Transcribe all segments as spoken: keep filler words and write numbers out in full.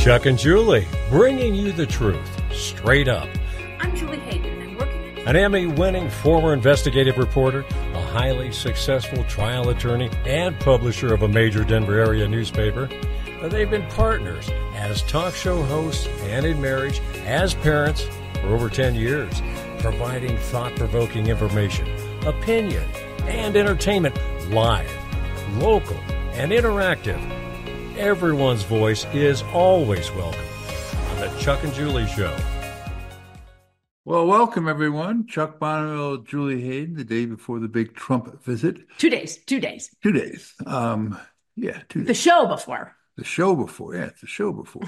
Chuck and Julie, bringing you the truth, straight up. I'm Julie Hayden, and I'm working at... An Emmy-winning former investigative reporter, a highly successful trial attorney, and publisher of a major Denver area newspaper. They've been partners as talk show hosts and in marriage, as parents, for over ten years, providing thought-provoking information, opinion, and entertainment live, local, and interactive. Everyone's voice is always welcome on the Chuck and Julie Show. Well, welcome, everyone. Chuck Bonneville, Julie Hayden, the day before the big Trump visit. Two days, two days. Two days. Um, yeah, two days. The show before. The show before. Yeah, it's the show before.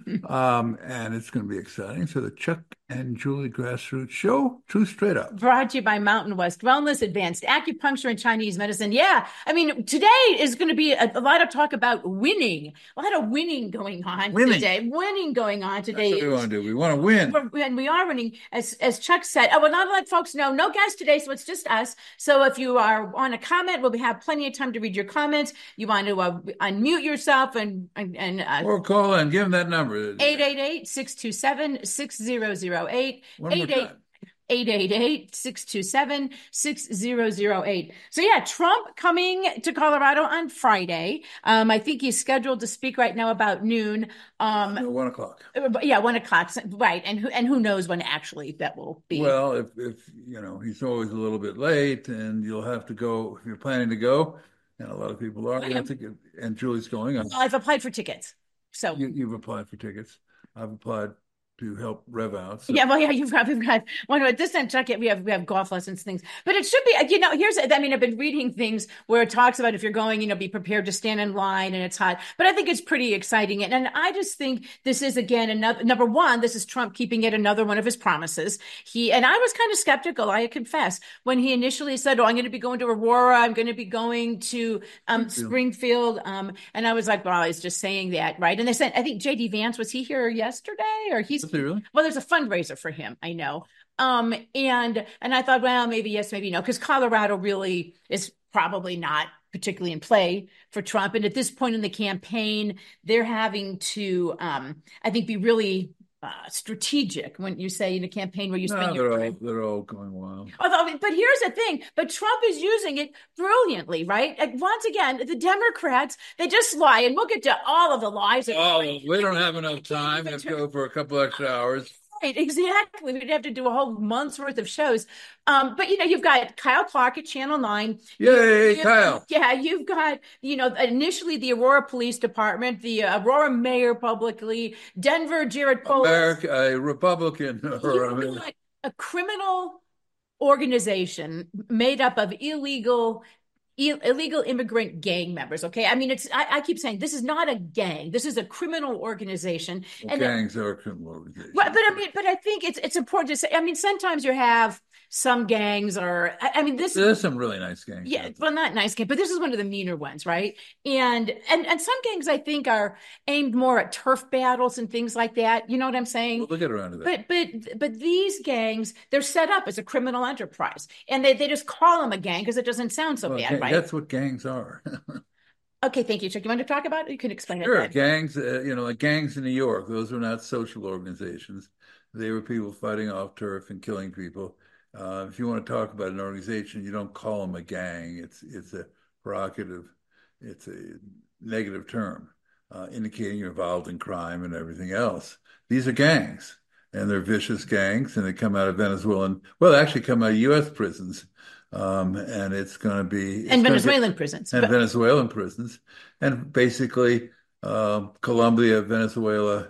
um, and it's going to be exciting. So the Chuck and Julie Grassroots Show, Truth Straight Up. Brought to you by Mountain West Wellness, Advanced Acupuncture and Chinese Medicine. Yeah, I mean, today is going to be a, a lot of talk about winning. A lot of winning going on winning. today. Winning going on today. That's what we want to do. We want to win. We're, and we are winning. As as Chuck said, oh, well, not to let folks know, no guests today, so it's just us. So if you are on a comment, we'll have plenty of time to read your comments. You want to uh, unmute yourself and, and, and uh, or call in. Give them that number. eight eight eight, six two seven, six zero zero eight. One more time. eight eight eight, six two seven, six zero zero eight. So yeah, Trump coming to Colorado on Friday. Um, I think he's scheduled to speak right now about noon. Um, no, one o'clock. Yeah, one o'clock. Right, and who and who knows when actually that will be? Well, if if you know, he's always a little bit late, and you'll have to go if you're planning to go. And a lot of people are. I think, and Julie's going. Well, I've applied for tickets. So you, you've applied for tickets. I've applied to help rev out. So. Yeah, well, yeah, you've got, we've got one at this time, Chuck, we have, we have golf lessons, things, but it should be, you know, here's, I mean, I've been reading things where it talks about if you're going, you know, be prepared to stand in line and it's hot, but I think it's pretty exciting. And, and I just think this is, again, another, number one, this is Trump keeping it another one of his promises. He, and I was kind of skeptical, I confess, when he initially said, oh, I'm going to be going to Aurora, I'm going to be going to um, Springfield. Um, and I was like, well, he's just saying that, right? And they said, I think J D Vance, was he here yesterday or he's, was he really? Well, there's a fundraiser for him, I know. Um, and and I thought, well, maybe yes, maybe no, because Colorado really is probably not particularly in play for Trump. And at this point in the campaign, they're having to, um, I think, be really uh, strategic when you say in a campaign where you spend no, your they're time. all, they're all going wild. Although, but here's the thing, but Trump is using it brilliantly, right? Like, once again, the Democrats, they just lie, and we'll get to all of the lies. Oh, we don't have enough time. We have to go for a couple extra hours. Right, exactly. We'd have to do a whole month's worth of shows. Um, but, you know, you've got Kyle Clark at Channel nine. Yay, you, Kyle. Yeah, you've got, you know, initially the Aurora Police Department, the uh, Aurora Mayor publicly, Denver, Jared Polis. America, a Republican. Or You've got a criminal organization made up of illegal illegal immigrant gang members. Okay. I mean, it's, I, I keep saying this is not a gang. This is a criminal organization. Well, and gangs are criminal organizations. But, but I mean, but I think it's, it's important to say, I mean, sometimes you have some gangs or, I, I mean, this there's some really nice gangs. Yeah. Well, not nice gangs, but this is one of the meaner ones. Right. And, and, and some gangs I think are aimed more at turf battles and things like that. You know what I'm saying? Well, we'll get around to that. But, but, but these gangs, they're set up as a criminal enterprise and they, they just call them a gang because it doesn't sound so well, bad. Gang, right. That's what gangs are. Okay, thank you, Chuck. You want to talk about it? You can explain sure. it. Sure, gangs, uh, you know, like gangs in New York, those were not social organizations. They were people fighting off turf and killing people. Uh, if you want to talk about an organization, you don't call them a gang. It's it's a provocative, it's a negative term, uh, indicating you're involved in crime and everything else. These are gangs, and they're vicious gangs, and they come out of Venezuelan, well, they actually come out of U S prisons. Um, and it's going to be... And Venezuelan be, prisons. And but... Venezuelan prisons. And basically, uh, Colombia, Venezuela,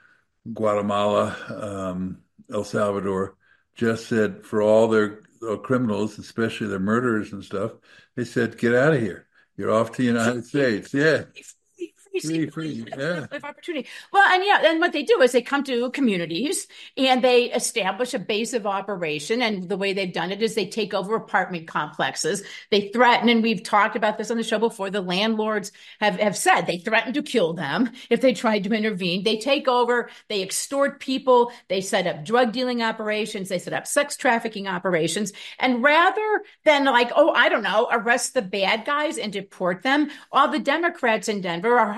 Guatemala, um, El Salvador, just said for all their uh, criminals, especially their murderers and stuff, they said, get out of here. You're off to the United States. Yeah. Free, free, yeah. Of opportunity. Well, and yeah, and what they do is they come to communities and they establish a base of operation. And the way they've done it is they take over apartment complexes. They threaten, and we've talked about this on the show before, the landlords have, have said they threaten to kill them if they tried to intervene. They take over, they extort people, they set up drug dealing operations, they set up sex trafficking operations. And rather than like, oh, I don't know, arrest the bad guys and deport them, all the Democrats in Denver are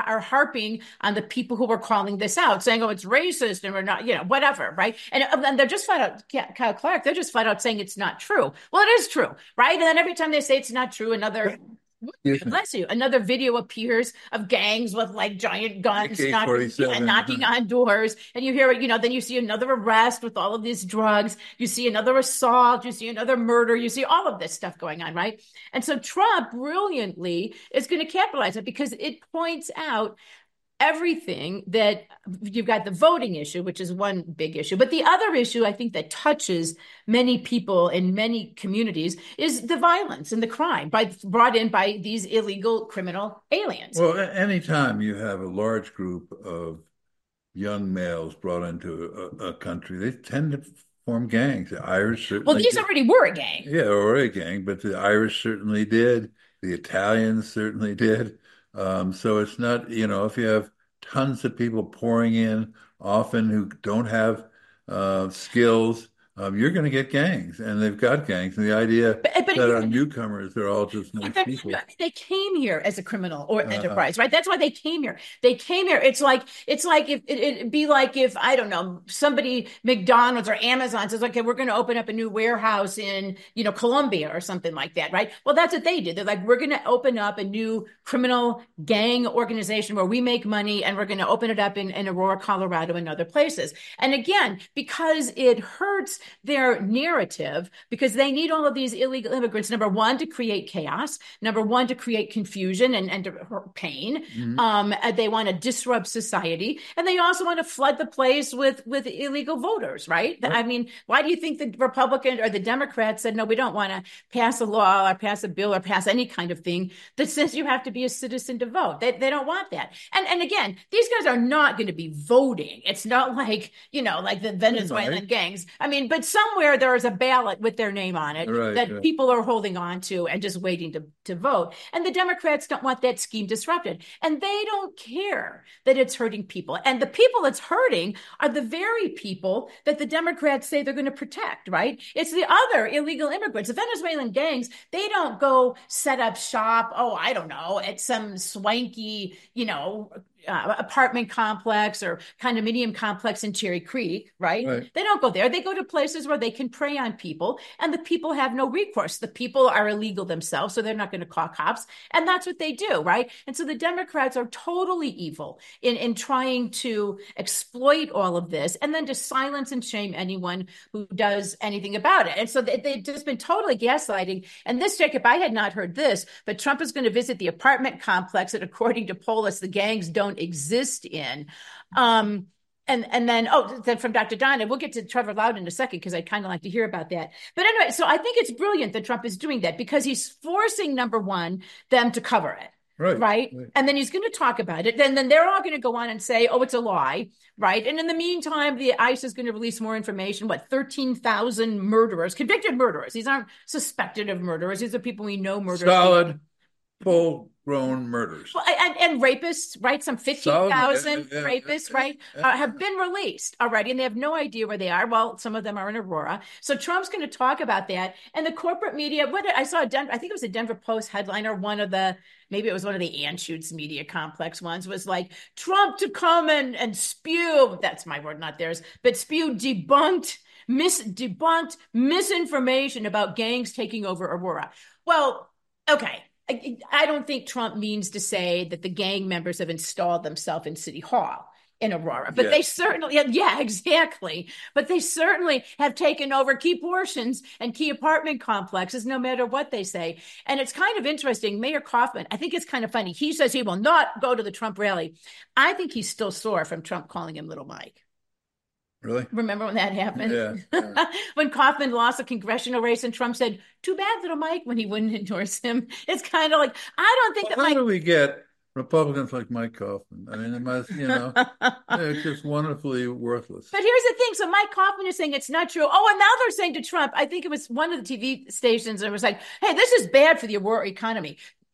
are harping on the people who were calling this out, saying, oh, it's racist and we're not, you know, whatever, right? And, and they're just flat out, Kyle Clark, they're just flat out saying it's not true. Well, it is true, right? And then every time they say it's not true, another... Yes, bless you. Another video appears of gangs with like giant guns knocking, yeah, knocking on doors. And you hear it, you know, then you see another arrest with all of these drugs. You see another assault. You see another murder. You see all of this stuff going on, right? And so Trump brilliantly is going to capitalize it because it points out everything that you've got the voting issue, which is one big issue. But the other issue, I think, that touches many people in many communities is the violence and the crime by, brought in by these illegal criminal aliens. Well, anytime you have a large group of young males brought into a, a country, they tend to form gangs. The Irish certainly Well, these did. already were a gang. Yeah, already a gang, but the Irish certainly did. The Italians certainly did. Um, so it's not, you know, if you have tons of people pouring in, often who don't have uh, skills, um, you're going to get gangs, and they've got gangs. And the idea but, but that our newcomers, they're all just nice people. They came here as a criminal or uh, enterprise, right? That's why they came here. They came here. It's like it's like if it, it'd be like if I don't know somebody McDonald's or Amazon says, okay, we're going to open up a new warehouse in you know Colombia or something like that, right? Well, that's what they did. They're like, we're going to open up a new criminal gang organization where we make money, and we're going to open it up in, in Aurora, Colorado, and other places. And again, because it hurts their narrative, because they need all of these illegal immigrants, number one, to create chaos, number one, to create confusion and, and to hurt pain. Mm-hmm. Um, they want to disrupt society. And they also want to flood the place with, with illegal voters, right? right? I mean, why do you think the Republican or the Democrats said, no, we don't want to pass a law or pass a bill or pass any kind of thing that says you have to be a citizen to vote? They, they don't want that. And, and again, these guys are not going to be voting. It's not like, you know, like the Venezuelan right. gangs. I mean, but somewhere there is a ballot with their name on it right, that right. people are holding on to and just waiting to, to vote. And the Democrats don't want that scheme disrupted. And they don't care that it's hurting people. And the people it's hurting are the very people that the Democrats say they're going to protect, right? It's the other illegal immigrants. The Venezuelan gangs, they don't go set up shop, oh, I don't know, at some swanky, you know, Uh, apartment complex or condominium complex in Cherry Creek, right? right? They don't go there. They go to places where they can prey on people, and the people have no recourse. The people are illegal themselves, so they're not going to call cops, and that's what they do, right? And so the Democrats are totally evil in, in trying to exploit all of this and then to silence and shame anyone who does anything about it. And so they, they've just been totally gaslighting. And this, Jacob, I had not heard this, but Trump is going to visit the apartment complex that, according to Polis, the gangs don't exist in. Um, and and then, oh, then from Doctor Donna, we'll get to Trevor Loudon in a second because I'd kind of like to hear about that. But anyway, so I think it's brilliant that Trump is doing that because he's forcing, number one, them to cover it. Right, right. Right. And then he's going to talk about it. Then, then they're all going to go on and say, oh, it's a lie. Right. And in the meantime, the ICE is going to release more information. What, thirteen thousand murderers, convicted murderers. These aren't suspected of murderers. These are people we know murder. Solid, full grown murders. Well, and, and rapists, right? Some fifteen thousand yeah, rapists, yeah, right, yeah. Uh, have been released already, and they have no idea where they are. Well, some of them are in Aurora. So Trump's going to talk about that. And the corporate media, what I saw, a Den- I think it was a Denver Post headline or one of the, maybe it was one of the Anschutz media complex ones, was like, Trump to come and, and spew, that's my word, not theirs, but spew debunked, mis debunked misinformation about gangs taking over Aurora. Well, okay. I don't think Trump means to say that the gang members have installed themselves in City Hall in Aurora, but yeah. they certainly, yeah, exactly. But they certainly have taken over key portions and key apartment complexes, no matter what they say. And it's kind of interesting. Mayor Kaufman, I think it's kind of funny. He says he will not go to the Trump rally. I think he's still sore from Trump calling him Little Mike. Really? Remember when that happened? Yeah. yeah. When Kaufman lost a congressional race and Trump said, too bad, Little Mike, when he wouldn't endorse him. It's kind of like, I don't think well, that how Mike... do we get Republicans like Mike Kaufman? I mean, it must, you know, they're just wonderfully worthless. But here's the thing. So Mike Kaufman is saying it's not true. Oh, and now they're saying to Trump, I think it was one of the T V stations, and it was like, hey, this is bad for the Aurora economy.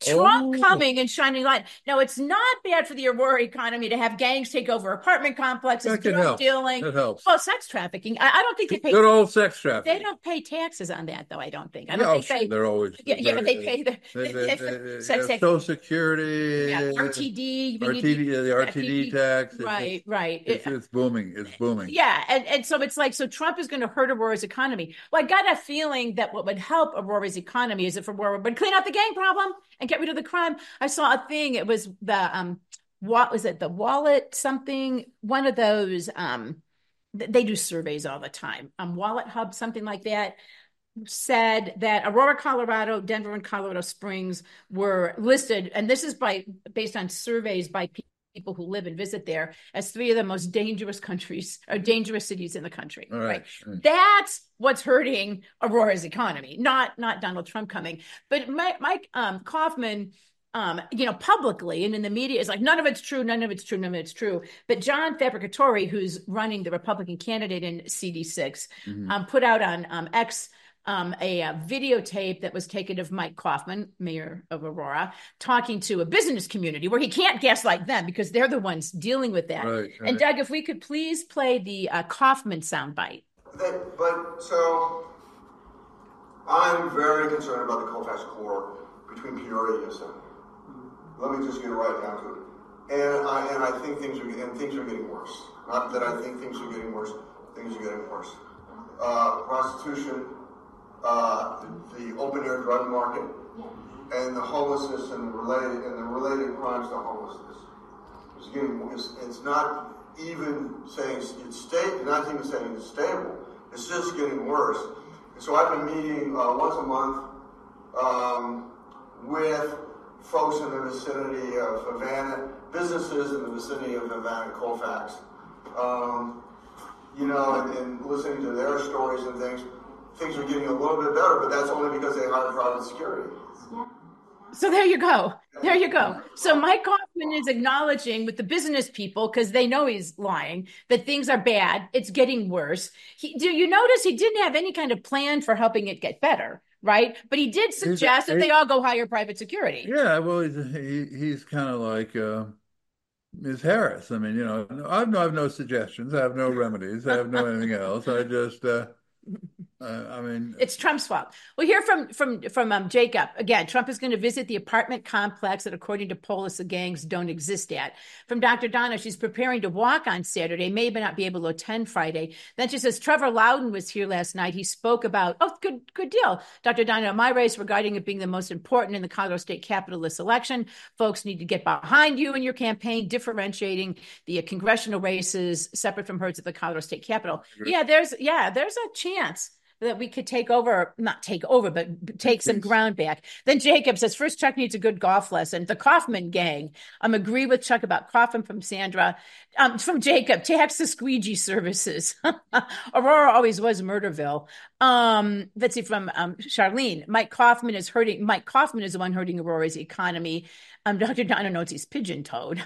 Trump Oh. coming and shining light. Now, it's not bad for the Aurora economy to have gangs take over apartment complexes, That can drug help. dealing. That helps. Well, sex trafficking. I, I don't think they pay. Good old sex trafficking. They don't pay taxes on that, though. I don't think. I Yeah, don't oh, think sure, they. they're always. Yeah, yeah, but they pay the They, they, they, they, sex tax. Social Security, Yeah, R T D, we R need T D, to- the R T D tax. It's- Right, right. It's, It- it's booming. It's booming. yeah, and, and so it's like, so Trump is going to hurt Aurora's economy. Well, I got a feeling that what would help Aurora's economy is if Aurora would clean out the gang problem and get rid of the crime. I saw a thing. It was the, um, what was it? The Wallet something, one of those, um, th- they do surveys all the time. Um, Wallet Hub, something like that, said that Aurora, Colorado, Denver, and Colorado Springs were listed, and this is by based on surveys by people. people who live and visit there as three of the most dangerous countries or dangerous cities in the country. All right. Right. That's what's hurting Aurora's economy, not not Donald Trump coming. But Mike, Mike um, Kaufman, um, you know, publicly and in the media is like, none of it's true, none of it's true, none of it's true. But John Fabricatori, who's running the Republican candidate in C D six, mm-hmm. um, put out on um, X Um, a, a videotape that was taken of Mike Kaufman, mayor of Aurora, talking to a business community where he can't gaslight them because they're the ones dealing with that. Right, right. And Doug, if we could please play the uh, Kaufman soundbite. But, but so I'm very concerned about the Colfax core between Peoria and Yosemite. Let me just get right down to it. And I and I think things are and things are getting worse. Not that I think things are getting worse. Things are getting worse. Uh, prostitution. Uh, the, the open-air drug market, and the homelessness and the related and the related crimes to homelessness. It's getting. It's, it's not even saying it's stable. Not even saying it's stable. It's just getting worse. And so I've been meeting uh, once a month um, with folks in the vicinity of Havana, businesses in the vicinity of Havana, Colfax. Um, you know, and, and listening to their stories and things. Things are getting a little bit better, but that's only because they hired private security. So there you go. There you go. So Mike Kaufman is acknowledging with the business people, because they know he's lying, that things are bad. It's getting worse. He, do you notice he didn't have any kind of plan for helping it get better, right? But he did suggest that they all go hire private security. Yeah, well, he's he, he's kind of like uh, Miz Harris. I mean, you know, I have no, I have no suggestions. I have no remedies. I have no anything else. I just... Uh, Uh, I mean, it's Trump's fault. We'll hear from from from um, Jacob again. Trump is going to visit the apartment complex that, according to Polis, the gangs don't exist at. From Doctor Donna, she's preparing to walk on Saturday, may not be able to attend Friday. Then she says Trevor Loudon was here last night. He spoke about oh, good good deal, Doctor Donna. My race regarding it being the most important in the Colorado State Capitol this election. Folks need to get behind you in your campaign, differentiating the uh, congressional races separate from hers at the Colorado State Capitol. Yeah, there's yeah, there's a chance that we could take over, not take over, but take some ground back. Then Jacob says, first, Chuck needs a good golf lesson. The Kaufman gang. I'm um, agree with Chuck about Kaufman. From Sandra. Um, from Jacob, tax the squeegee services. Aurora always was Murderville. Um, let's see, from um, Charlene. Mike Kaufman is hurting. Mike Kaufman is the one hurting Aurora's economy. Um, Doctor Donna notes he's pigeon-toed.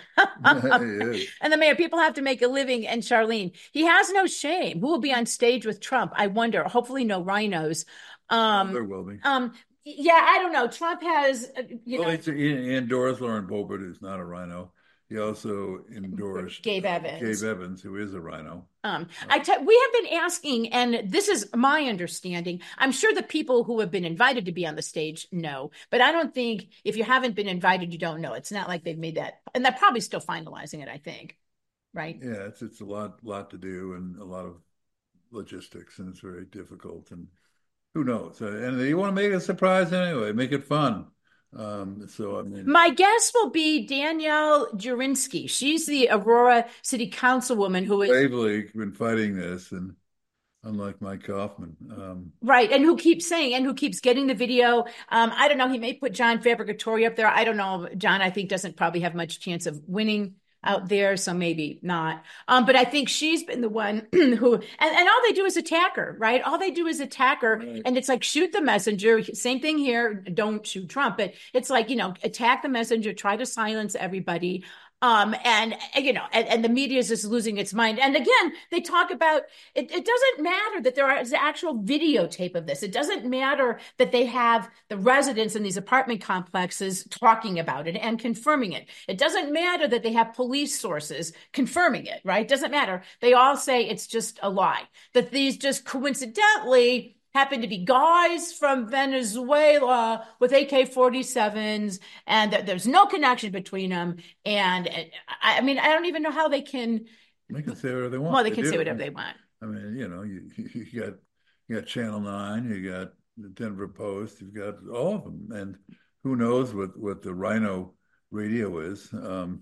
And the mayor, people have to make a living. And Charlene, he has no shame. Who will be on stage with Trump? I wonder. Hopefully no rhinos. Um, there will be. Um, yeah, I don't know. Trump has, uh, you well, know. He, he endorsed Lauren Boebert, who's not a rhino. He also endorsed Gabe Evans. Gabe Evans, who is a rhino. Um, I te- we have been asking, and this is my understanding. I'm sure the people who have been invited to be on the stage know, but I don't think if you haven't been invited, you don't know. It's not like they've made that, and they're probably still finalizing it, I think. Right? Yeah, it's it's a lot lot to do and a lot of logistics, and it's very difficult. And who knows? And you want to make it a surprise anyway, make it fun. Um, so I mean, my guest will be Danielle Jurinsky. She's the Aurora City Councilwoman who is bravely been fighting this, and unlike Mike Kaufman, um, right, and who keeps saying and who keeps getting the video. Um, I don't know. He may put John Fabricatori up there. I don't know. John, I think, doesn't probably have much chance of winning out there, so maybe not. Um, but I think she's been the one who, and, and all they do is attack her, right? All they do is attack her, right. And it's like, shoot the messenger. Same thing here. Don't shoot Trump, but it's like, you know, attack the messenger, try to silence everybody. Um, and, you know, and, and the media is just losing its mind. And again, they talk about it, it doesn't matter that there is actual videotape of this. It doesn't matter that they have the residents in these apartment complexes talking about it and confirming it. It doesn't matter that they have police sources confirming it, right? It doesn't matter. They all say it's just a lie, that these just coincidentally happen to be guys from Venezuela with A K forty-sevens, and that there's no connection between them. And I, I mean, I don't even know how they can. They can say whatever they want. Well, they, they can do. say whatever they want. I mean, you know, you, you got you got Channel Nine, you got the Denver Post, you've got all of them, and who knows what what the Rhino radio is. Um,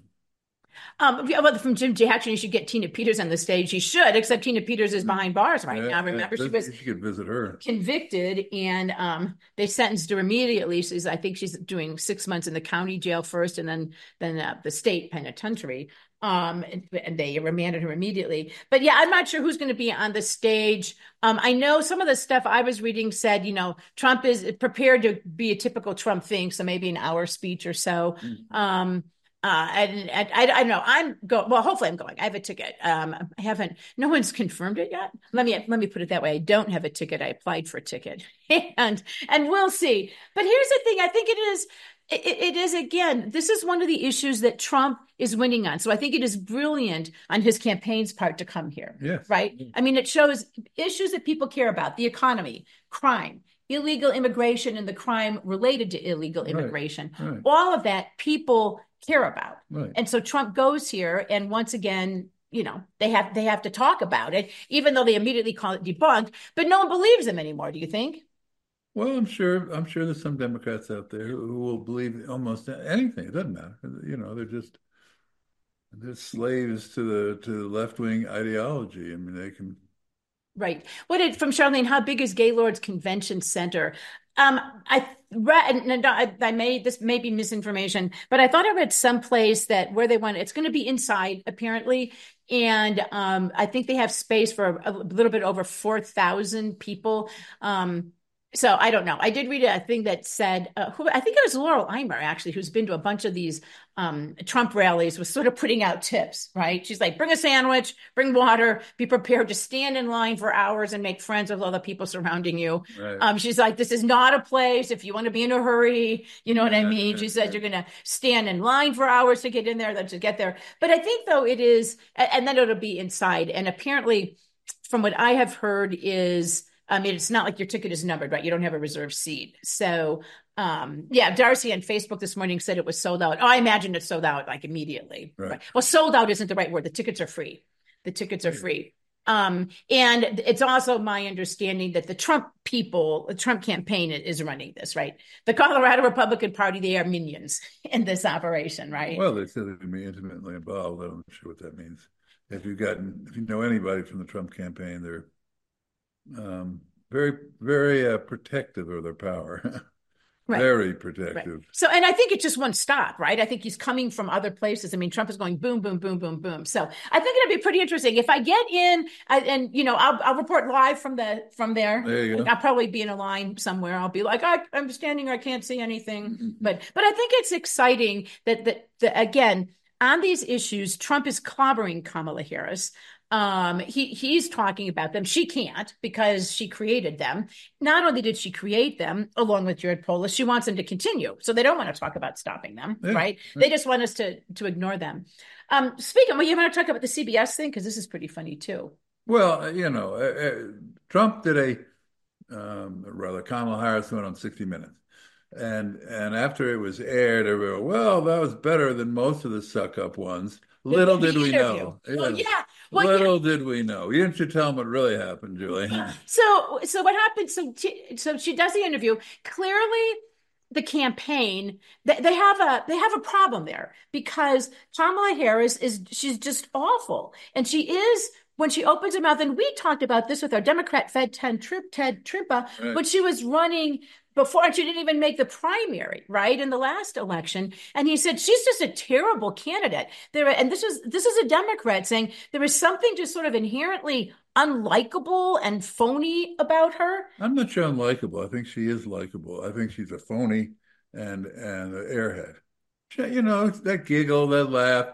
Um, from Jim Jackson, you should get Tina Peters on the stage. You should, except Tina Peters is behind bars right yeah, now. Remember, yeah, she was you could visit her. Convicted, and um, they sentenced her immediately. She's, I think she's doing six months in the county jail first, and then then uh, the state penitentiary. Um, and, and they remanded her immediately. But yeah, I'm not sure who's going to be on the stage. Um, I know some of the stuff I was reading said, you know, Trump is prepared to be a typical Trump thing, so maybe an hour speech or so. Mm-hmm. Um, Uh, and, and I, I don't know. I'm going. Well, hopefully, I'm going. I have a ticket. Um, I haven't. No one's confirmed it yet. Let me let me put it that way. I don't have a ticket. I applied for a ticket, and and we'll see. But here's the thing. I think it is. It, it is again. This is one of the issues that Trump is winning on. So I think it is brilliant on his campaign's part to come here. Yes. Right. I mean, it shows issues that people care about: the economy, crime, illegal immigration, and the crime related to illegal immigration. Right. Right. All of that people care about. Right. And so Trump goes here, and once again, you know, they have they have to talk about it, even though they immediately call it debunked, but no one believes him anymore. Do you think? Well, I'm sure I'm sure there's some Democrats out there who will believe almost anything. It doesn't matter. You know, they're just they're slaves to the to the left-wing ideology. I mean, they can. Right. What did from Charlene? How big is Gaylord's Convention Center? Um, I read, and I, I may this may be misinformation, but I thought I read someplace that where they want it's going to be inside apparently, and um, I think they have space for a, a little bit over four thousand people. Um, So I don't know. I did read a thing that said, uh, who I think it was Laurel Eimer, actually, who's been to a bunch of these um, Trump rallies, was sort of putting out tips, right? She's like, bring a sandwich, bring water, be prepared to stand in line for hours and make friends with all the people surrounding you. Right. Um, she's like, this is not a place if you want to be in a hurry. You know what I mean? She said, you're going to stand in line for hours to get in there, to get there. But I think, though, it is, and then it'll be inside. And apparently, from what I have heard is, I mean, it's not like your ticket is numbered, right? You don't have a reserved seat. So, um, yeah, Darcy on Facebook this morning said it was sold out. Oh, I imagine it's sold out like immediately. Right. Right. Well, sold out isn't the right word. The tickets are free. The tickets are free. Um, and it's also my understanding that the Trump people, the Trump campaign is running this, right? The Colorado Republican Party, they are minions in this operation, right? Well, they said they'd be intimately involved. I'm not sure what that means. If you've gotten, if you know anybody from the Trump campaign, they're Um, very, very uh, protective of their power. Right. Very protective. Right. So, and I think it just won't stop, right? I think he's coming from other places. I mean, Trump is going boom, boom, boom, boom, boom. So I think it'll be pretty interesting. If I get in I, and, you know, I'll, I'll report live from the, from there. There you go. I'll probably be in a line somewhere. I'll be like, I, I'm standing here. I can't see anything. Mm-hmm. But, but I think it's exciting that, that, that, again, on these issues, Trump is clobbering Kamala Harris. Um, he he's talking about them. She can't because she created them. Not only did she create them along with Jared Polis, she wants them to continue. So they don't want to talk about stopping them, yeah, right? Yeah. They just want us to to ignore them. Um, speaking, well, you want to talk about the C B S thing because this is pretty funny too. Well, you know, uh, uh, Trump did a um, rather Kamala Harris went on sixty minutes. And and after it was aired, everyone, well, that was better than most of the suck-up ones. Little did we know. Well, yeah. Well, Little yeah. did we know. You didn't tell them what really happened, Julie. So, so what happened? So, so she does the interview. Clearly, the campaign they, they have a they have a problem there because Kamala Harris is she's just awful, and she is. When she opens her mouth, and we talked about this with our Democrat Fed Ted Trippa, right. When she was running before, and she didn't even make the primary, right, in the last election. And he said, she's just a terrible candidate. There, and this is this is a Democrat saying there is something just sort of inherently unlikable and phony about her. I'm not sure unlikable. I think she is likable. I think she's a phony and, and an airhead. She, you know, that giggle, that laugh.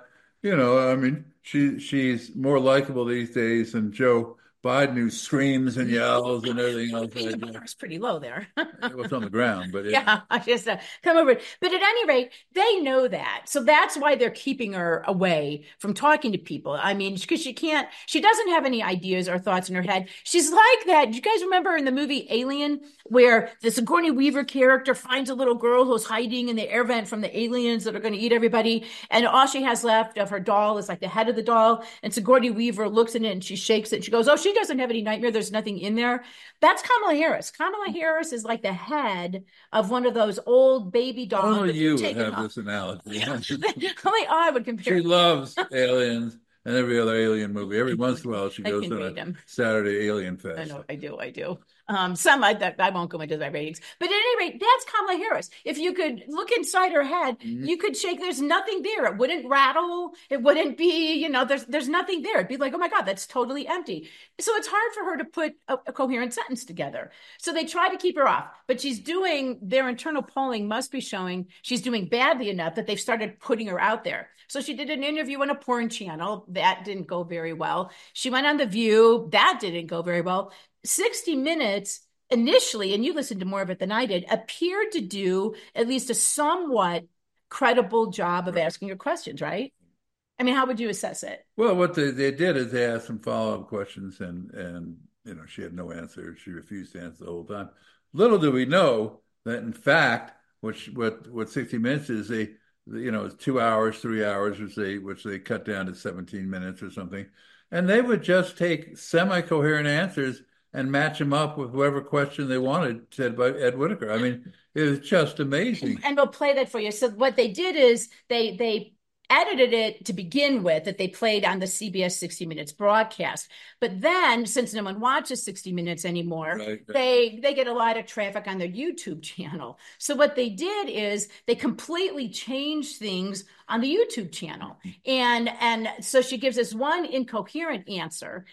You know, I mean, she she's more likable these days than Joe Biden, who screams and yells and everything else. I mean, the bar's pretty low there. It was on the ground, but it, yeah, I just uh, come over. But at any rate, they know that. So that's why they're keeping her away from talking to people. I mean, because she can't, she doesn't have any ideas or thoughts in her head. She's like that. Do you guys remember in the movie Alien, where the Sigourney Weaver character finds a little girl who's hiding in the air vent from the aliens that are going to eat everybody? And all she has left of her doll is like the head of the doll. And Sigourney Weaver looks in it and she shakes it. She goes, oh, she doesn't have any nightmare. There's nothing in there. That's Kamala Harris. Kamala Harris is like the head of one of those old baby dolls. only you would have off. this analogy. Only I would compare. She loves aliens and every other alien movie. Every once in a while, she goes to a them. Saturday Alien Fest. I know, I do, I do. Um, some I, that, I won't go into my ratings, but at any rate, that's Kamala Harris. If you could look inside her head, mm-hmm. you could shake. There's nothing there. It wouldn't rattle. It wouldn't be, you know, there's there's nothing there. It'd be like, oh my God, that's totally empty. So it's hard for her to put a, a coherent sentence together. So they try to keep her off, but she's doing. Their internal polling must be showing she's doing badly enough that they've started putting her out there. So she did an interview on a porn channel that didn't go very well. She went on The View, that didn't go very well. sixty minutes initially, and you listened to more of it than I did, appeared to do at least a somewhat credible job of asking her questions, right? I mean, how would you assess it? Well, what they, they did is they asked some follow-up questions, and, and you know, she had no answer. She refused to answer the whole time. Little do we know that, in fact, what she, what what sixty minutes is, they, you know, it's two hours, three hours, which they which they cut down to seventeen minutes or something, and they would just take semi-coherent answers and match them up with whoever question they wanted, said by Ed Whitaker. I mean, it was just amazing. And we'll play that for you. So what they did is they they edited it to begin with, that they played on the C B S sixty minutes broadcast. But then, since no one watches sixty minutes anymore, right, right. they they get a lot of traffic on their YouTube channel. So what they did is they completely changed things on the YouTube channel. And, and so she gives us one incoherent answer.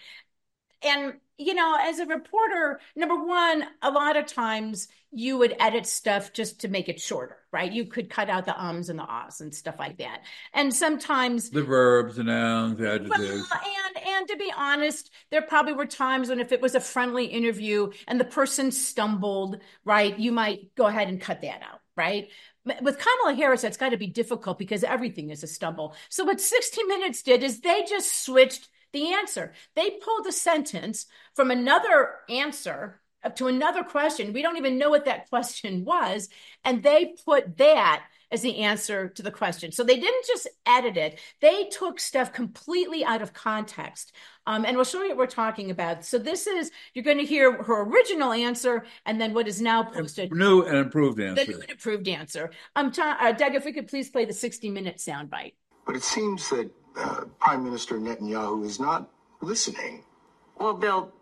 And, you know, as a reporter, number one, a lot of times you would edit stuff just to make it shorter, right? You could cut out the ums and the ahs and stuff like that. And sometimes the verbs, the nouns, the adjectives. Well, and, and to be honest, there probably were times when if it was a friendly interview and the person stumbled, right, you might go ahead and cut that out, right? With Kamala Harris, that's got to be difficult because everything is a stumble. So what sixty minutes did is they just switched the answer. They pulled a sentence from another answer to another question. We don't even know what that question was. And they put that as the answer to the question. So they didn't just edit it. They took stuff completely out of context. Um, and we'll show you what we're talking about. So this is, you're going to hear her original answer and then what is now posted. New and improved answer. The new and improved answer. Um, Tom, uh, Doug, if we could please play the sixty minute soundbite. But it seems that uh, Prime Minister Netanyahu is not listening. Well, Bill,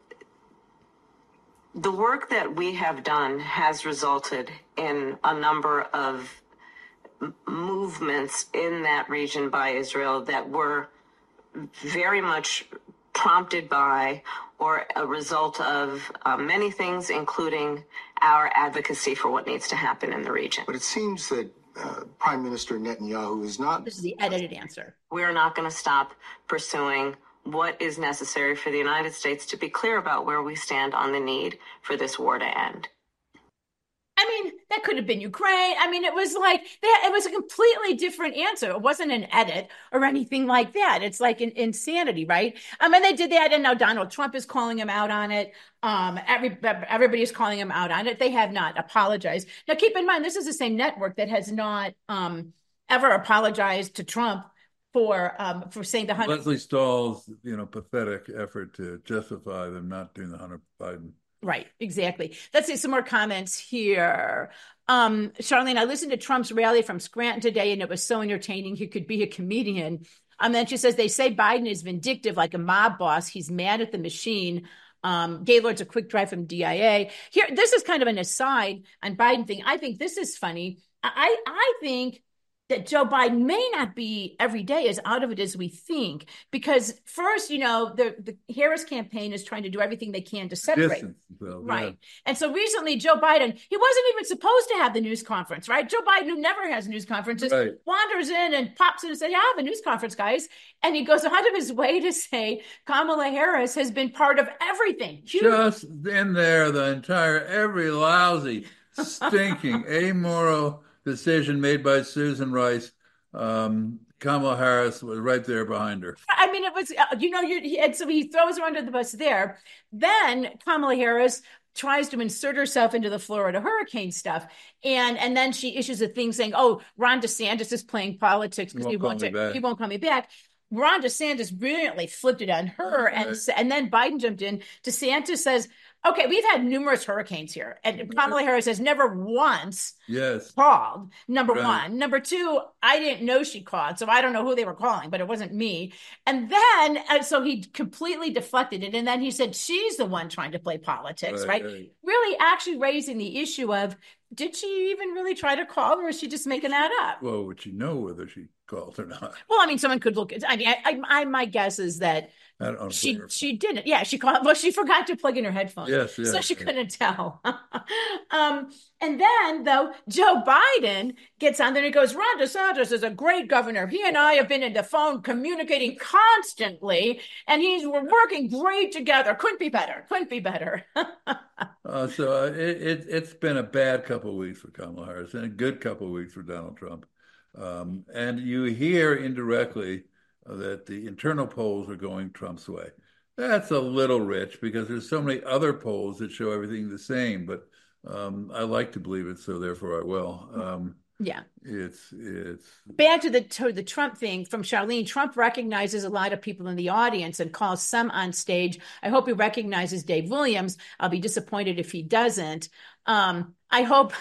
the work that we have done has resulted in a number of m- movements in that region by Israel that were very much prompted by or a result of uh, many things, including our advocacy for what needs to happen in the region. But it seems that Uh, Prime Minister Netanyahu is not. This is the edited answer. We're not going to stop pursuing what is necessary for the United States to be clear about where we stand on the need for this war to end. I mean, that could have been Ukraine. I mean, it was like, that, it was a completely different answer. It wasn't an edit or anything like that. It's like an insanity, right? I mean, they did that, and now Donald Trump is calling him out on it. Um, every, everybody's calling him out on it. They have not apologized. Now, keep in mind, this is the same network that has not um, ever apologized to Trump for um, for saying the Hunter. Leslie Stahl's, you know, pathetic effort to justify them not doing the Hunter Biden. Right, exactly. Let's see some more comments here. Um, Charlene, I listened to Trump's rally from Scranton today, and it was so entertaining. He could be a comedian. Um, then she says, they say Biden is vindictive like a mob boss. He's mad at the machine. Um, Gaylord's a quick drive from D I A. Here, this is kind of an aside on Biden thing. I think this is funny. I, I think that Joe Biden may not be every day as out of it as we think. Because first, you know, the, the Harris campaign is trying to do everything they can to separate. Distance, well, right. yeah. And so recently, Joe Biden, he wasn't even supposed to have the news conference, right? Joe Biden, who never has news conferences, Right. wanders in and pops in and says, yeah, I have a news conference, guys. And he goes out of his way to say Kamala Harris has been part of everything. Huge. Just in there, the entire, every lousy, stinking, amoral decision made by Susan Rice, um, Kamala Harris was right there behind her. I mean, it was, you know, you and so he throws her under the bus there. Then Kamala Harris tries to insert herself into the Florida hurricane stuff. And and then she issues a thing saying, oh, Ron DeSantis is playing politics because he won't, he won't, he won't call me back. Ron DeSantis brilliantly flipped it on her. Right. And, and then Biden jumped in. DeSantis says, okay, we've had numerous hurricanes here. And Kamala Harris has never once yes. called, number right. one. Number two, I didn't know she called, so I don't know who they were calling, but it wasn't me. And then, and so he completely deflected it. And then he said, she's the one trying to play politics, right? right? right. Really actually raising the issue of, did she even really try to call, or is she just making that up? Well, would she know whether she called or not? Well, I mean, someone could look at, I mean, I, I, I my guess is that she she didn't. Yeah, she called. Well, she forgot to plug in her headphones. Yes, yes. So she yes. couldn't tell. um, and then, though, Joe Biden gets on there and he goes, Ron DeSantis is a great governor. He and I have been in the phone communicating constantly, and he's we're working great together. Couldn't be better. Couldn't be better. uh, so uh, it, it, it's been a bad couple of weeks for Kamala Harris and a good couple of weeks for Donald Trump. Um, and you hear indirectly that the internal polls are going Trump's way. That's a little rich because there's so many other polls that show everything the same, but um, I like to believe it, so therefore I will. Um, yeah. It's, it's... Back to the, to the Trump thing from Charlene. Trump recognizes a lot of people in the audience and calls some on stage. I hope he recognizes Dave Williams. I'll be disappointed if he doesn't. Um, I hope...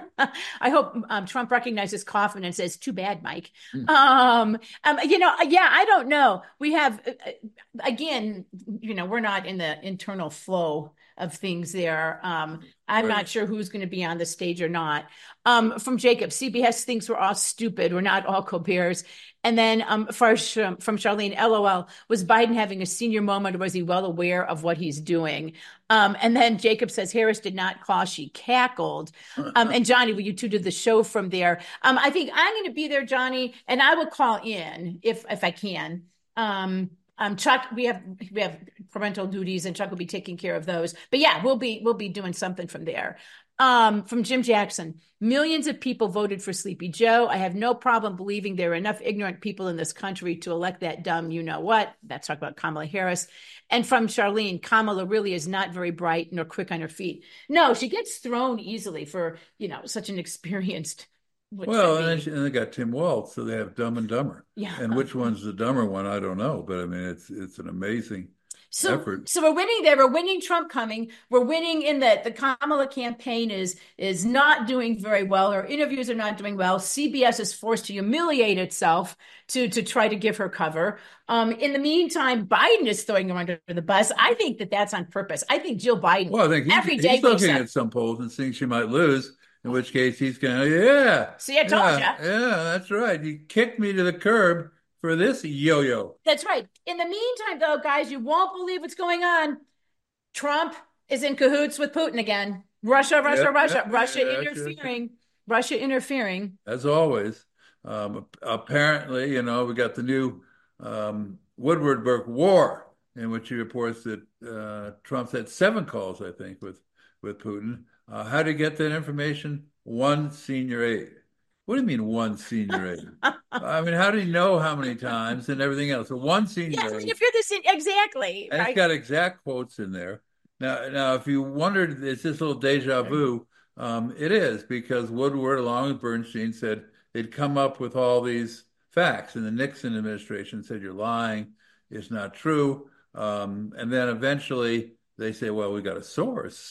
I hope um, Trump recognizes Coffin and says, too bad, Mike. Mm. Um, um, you know, yeah, I don't know. We have, uh, again, you know, we're not in the internal flow of things there. Um, I'm right. not sure who's going to be on the stage or not. Um, from Jacob, C B S thinks we're all stupid. We're not all Colbert's. And then um, for, from Charlene, L O L, was Biden having a senior moment or was he well aware of what he's doing? Um, and then Jacob says, Harris did not call, she cackled. Um, and Johnny, well, you two did the show from there. Um, I think I'm going to be there, Johnny, and I will call in if if I can. Um, um, Chuck, we have we have parental duties, and Chuck will be taking care of those. But yeah, we'll be we'll be doing something from there. Um, from Jim Jackson, millions of people voted for Sleepy Joe. I have no problem believing there are enough ignorant people in this country to elect that dumb you-know-what. That's talk about Kamala Harris. And from Charlene, Kamala really is not very bright nor quick on her feet. No, she gets thrown easily for, you know, such an experienced... Well, and, then she, and they got Tim Walz, so they have Dumb and Dumber. Yeah. And which one's the dumber one, I don't know. But, I mean, it's it's an amazing... So, effort. so we're winning there. We're winning Trump coming. We're winning in that the Kamala campaign is is not doing very well. Her interviews are not doing well. C B S is forced to humiliate itself to, to try to give her cover. Um, in the meantime, Biden is throwing her under the bus. I think that that's on purpose. I think Jill Biden well, I think he's, every day he's looking up, at some polls and seeing she might lose, in which case he's going, yeah. See, I told yeah, you. Yeah, that's right. You kicked me to the curb for this yo-yo. That's right. In the meantime, though, guys, you won't believe what's going on. Trump is in cahoots with Putin again. Russia, Russia, Yep, Russia, yep, Russia yeah, interfering. Russia interfering. As always. Um, apparently, you know, we got the new um, Woodward-Burke war, in which he reports that uh, Trump's had seven calls, I think, with, with Putin. Uh, how to get that information? One senior aide. What do you mean one senior aide? I mean, how do you know how many times and everything else? So one senior yes, aide. if you're this, exactly. And right? It's got exact quotes in there. Now, now, if you wondered, it's this little deja vu. Um, it is, because Woodward, along with Bernstein, said they'd come up with all these facts. And the Nixon administration said, you're lying. It's not true. Um, and then eventually they say, well, we got a source.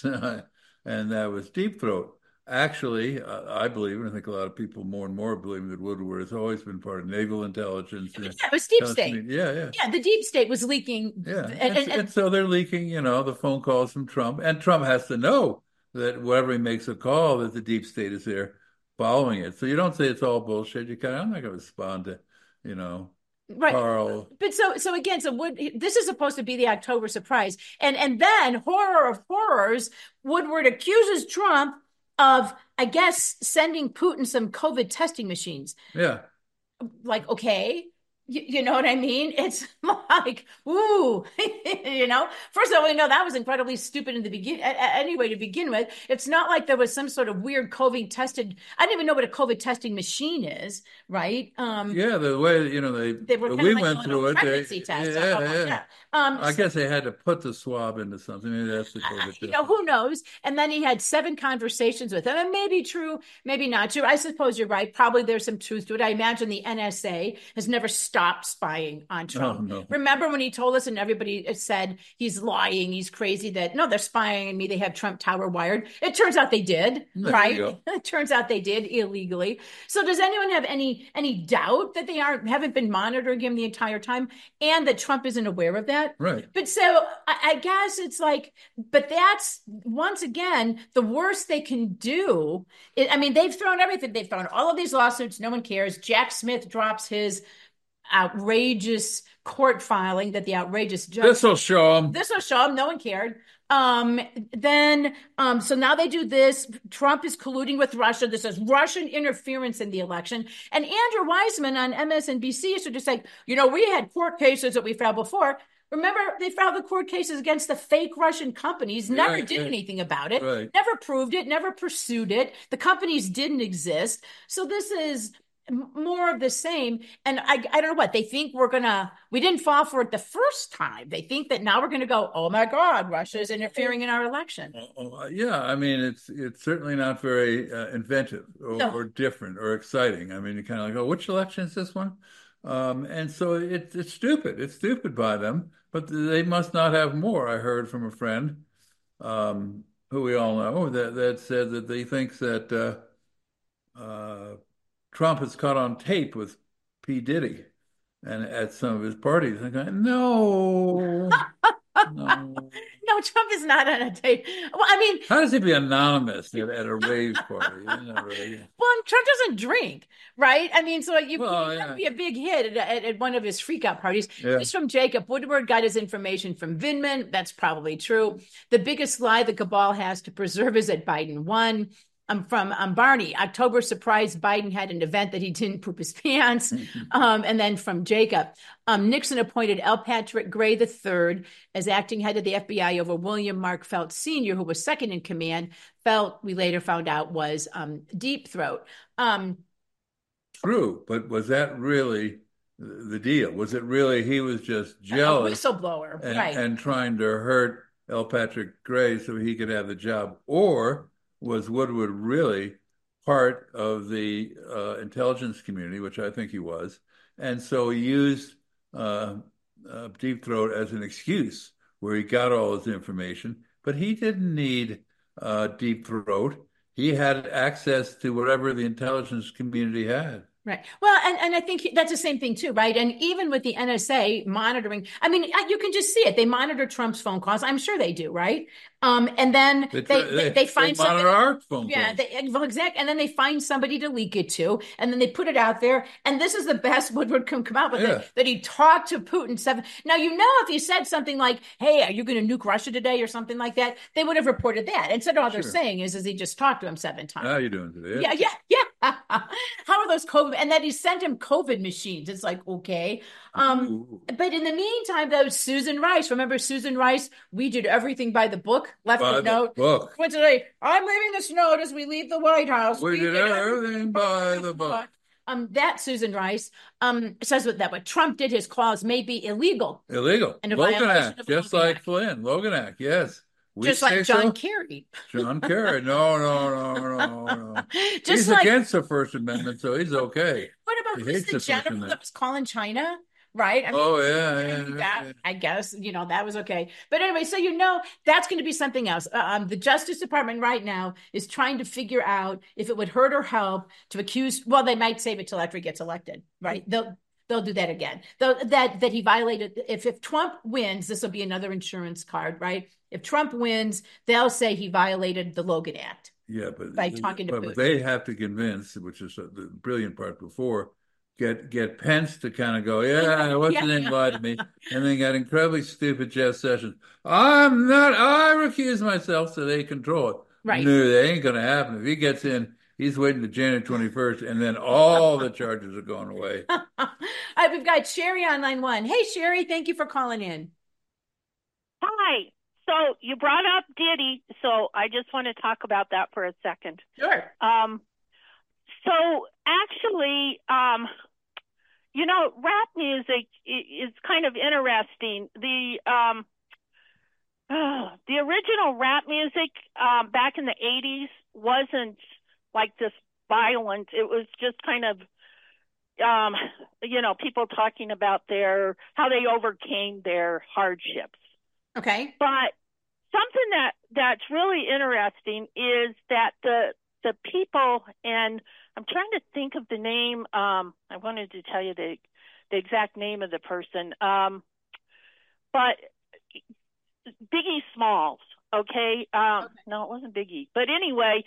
And that was Deep Throat. Actually, uh, I believe, and I think a lot of people more and more believe that Woodward has always been part of naval intelligence. Yeah, it was deep state. Yeah, yeah. Yeah, the deep state was leaking. Yeah, And, and, and, and so they're leaking, you know, the phone calls from Trump. And Trump has to know that whenever he makes a call that the deep state is there. following it. So you don't say it's all bullshit. You kind of, I'm not going to respond to, you know, Right. Carl. But so so again, so Wood, this is supposed to be the October surprise. And and then, horror of horrors, Woodward accuses Trump of, I guess, sending Putin some COVID testing machines. Yeah. Like, okay. You, you know what I mean? It's like, ooh, you know, first of all, we know that was incredibly stupid in the begin anyway, to begin with. It's not like there was some sort of weird COVID tested. I don't even know what a COVID testing machine is, right? Um, yeah, the way, you know, they, they were we like went through it. Pregnancy They, test. yeah, yeah. yeah. Um, I so, guess they had to put the swab into something. Maybe that's the COVID you test. know, who knows? And then he had seven conversations with him, and maybe true, maybe not true. I suppose you're right. Probably there's some truth to it. I imagine the N S A has never stopped spying on Trump. Oh, no. Remember when he told us, and everybody said he's lying, he's crazy, that no, they're spying on me, they have Trump Tower wired. It turns out they did, There right? you go. It turns out they did illegally. So does anyone have any any doubt that they aren't haven't been monitoring him the entire time, and that Trump isn't aware of that? Right. But so I, I guess it's like, but that's once again the worst they can do. It, I mean, they've thrown everything. They've thrown all of these lawsuits. No one cares. Jack Smith drops his outrageous court filing that the outrageous judge. This will show them. This will show them. No one cared. Um, then, um, so now they do this. Trump is colluding with Russia. This is Russian interference in the election. And Andrew Weissman on M S N B C used to just say, you know, we had court cases that we filed before. Remember, they filed the court cases against the fake Russian companies, never Right, did right. anything about it, Right. never proved it, never pursued it. The companies didn't exist. So this is m- more of the same. And I, I don't know what they think we're going to, we didn't fall for it the first time. They think that now we're going to go, oh my God, Russia is interfering in our election. Oh, yeah, I mean, it's it's certainly not very uh, inventive or, No. or different or exciting. I mean, you kind of like, oh, which election is this one? Um, and so it, it's stupid. It's stupid by them, but they must not have more. I heard from a friend um, who we all know that, that said that he thinks that uh, uh, Trump is caught on tape with P. Diddy and at some of his parties. And going, no, no. No, Trump is not on a tape. Well, I mean, How does he be anonymous at, at a rave party? You know, really. well, Trump doesn't drink, right? I mean, so you Well, you yeah. would be a big hit at, at, at one of his freak out parties. Yeah. This from Jacob. Woodward got his information from Vindman. That's probably true. The biggest lie the cabal has to preserve is that Biden won. I'm from um, Barney. October surprise, Biden had an event that he didn't poop his pants. Um, and then from Jacob, um, Nixon appointed L. Patrick Gray the third as acting head of the F B I over William Mark Felt Senior, who was second in command. Felt, we later found out, was um, Deep Throat. Um, True, but was that really the deal? Was it really he was just a jealous whistleblower, and, right? and trying to hurt L. Patrick Gray so he could have the job? Or was Woodward really part of the uh, intelligence community, which I think he was, and so he used uh, uh, Deep Throat as an excuse where he got all his information, but he didn't need uh, Deep Throat. He had access to whatever the intelligence community had. Right. Well, and, and I think he- that's the same thing too, right? And even with the N S A monitoring, I mean, uh, you can just see it. They monitor Trump's phone calls. I'm sure they do, right? Um, and then they They, they, they, find they somebody. monitor our phone Yeah, calls. they, well, exactly. And then they find somebody to leak it to, and then they put it out there. And this is the best Woodward can come out with Yeah. it, that he talked to Putin seven. Now, you know, if he said something like, "Hey, are you going to nuke Russia today?" or something like that, they would have reported that. Instead, all they're Sure. saying is, is he just talked to him seven times. How are you doing today? Yeah, yeah, yeah. How are those COVID? And then he sent him COVID machines. It's like, okay. Um, Ooh. but in the meantime, though, Susan Rice, remember Susan Rice? We did everything by the book, left By a the note. book. Went today, I'm leaving this note as we leave the White House. We did everything by the book. Um, that Susan Rice um, says what that what Trump did, his clause may be illegal, Illegal. And a Logan violation Act, of just Logan like Act. Flynn. Logan Act, yes. We just say like John so. Kerry. John Kerry. No, no, no, no, no. Just He's like, against the First Amendment, so he's okay. what about he who's hates the the First general Amendment. that was calling China? Right? I mean, Oh, yeah, yeah, that, yeah. I guess, you know, that was okay. But anyway, so you know, that's going to be something else. Uh, Um, the Justice Department right now is trying to figure out if it would hurt or help to accuse, well, they might save it till after he gets elected, right? They'll they'll do that again. Though that that he violated, if if Trump wins, this will be another insurance card, right? If Trump wins, they'll say he violated the Logan Act. Yeah, but, by talking to but, Booth. but they have to convince, which is the brilliant part before, get get Pence to kind of go, yeah, what's Yeah. the name lied to me, and then got incredibly stupid Jeff Sessions. I'm not. I recuse myself, so they control it. Right. No, that ain't going to happen. If he gets in, he's waiting to January twenty-first, and then all the charges are going away. All right, we've got Sherry on line one. Hey, Sherry, thank you for calling in. Hi. So you brought up Diddy, so I just want to talk about that for a second. Sure. Um, so actually, um, you know, rap music is kind of interesting. The um, uh, the original rap music um, back in the eighties wasn't like this violent. It was just kind of, um, you know, people talking about their how they overcame their hardships. Okay. But something that that's really interesting is that the the people, and I'm trying to think of the name. Um, I wanted to tell you the the exact name of the person, um, but Biggie Smalls. Okay? Um, okay, no, it wasn't Biggie. But anyway,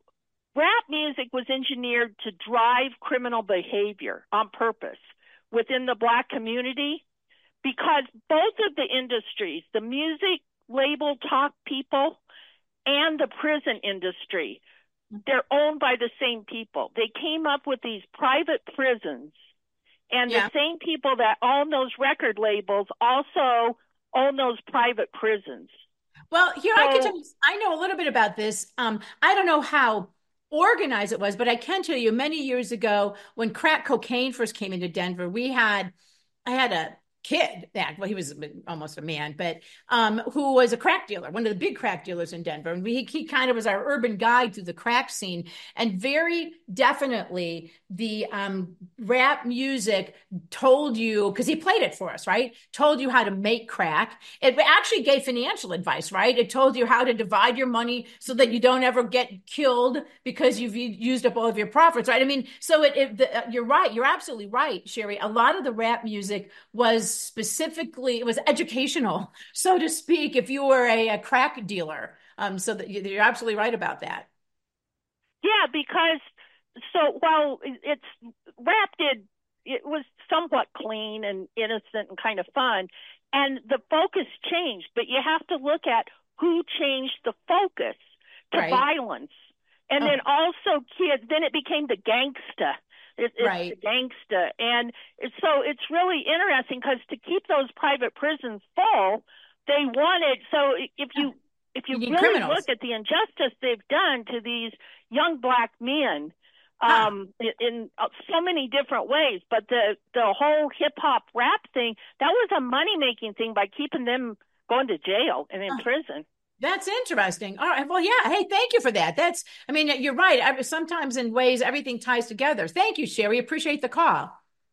rap music was engineered to drive criminal behavior on purpose within the Black community, because both of the industries, the music label talk people and the prison industry, they're owned by the same people. They came up with these private prisons, and yeah. the same people that own those record labels also own those private prisons. Well, here, so, I can tell you, I know a little bit about this. Um, I don't know how organized it was, but I can tell you many years ago when crack cocaine first came into Denver, we had, I had a kid that, well, he was almost a man, but um, who was a crack dealer, one of the big crack dealers in Denver. And we, he kind of was our urban guide through the crack scene. And very definitely the um, rap music told you, because he played it for us, right? Told you how to make crack. It actually gave financial advice, right? It told you how to divide your money so that you don't ever get killed because you've used up all of your profits, right? I mean, so it, it the, you're right. You're absolutely right, Sherry. A lot of the rap music was specifically, it was educational, so to speak, if you were a, a crack dealer. Um, so that you're absolutely right about that. Yeah, because so while it's rap did, it was somewhat clean and innocent and kind of fun, and the focus changed, but you have to look at who changed the focus to right. violence. And oh. then also kids, then it became the gangsta. It, it's right. the gangsta. And so it's really interesting because to keep those private prisons full, they wanted, so if you if you, you really criminals. look at the injustice they've done to these young Black men um, huh. in, in so many different ways, but the, the whole hip-hop rap thing, that was a money-making thing by keeping them going to jail and in huh. prison. That's interesting. All right. Well, yeah. Hey, thank you for that. That's, I mean, you're right. I, sometimes in ways, everything ties together. Thank you, Sherry. Appreciate the call.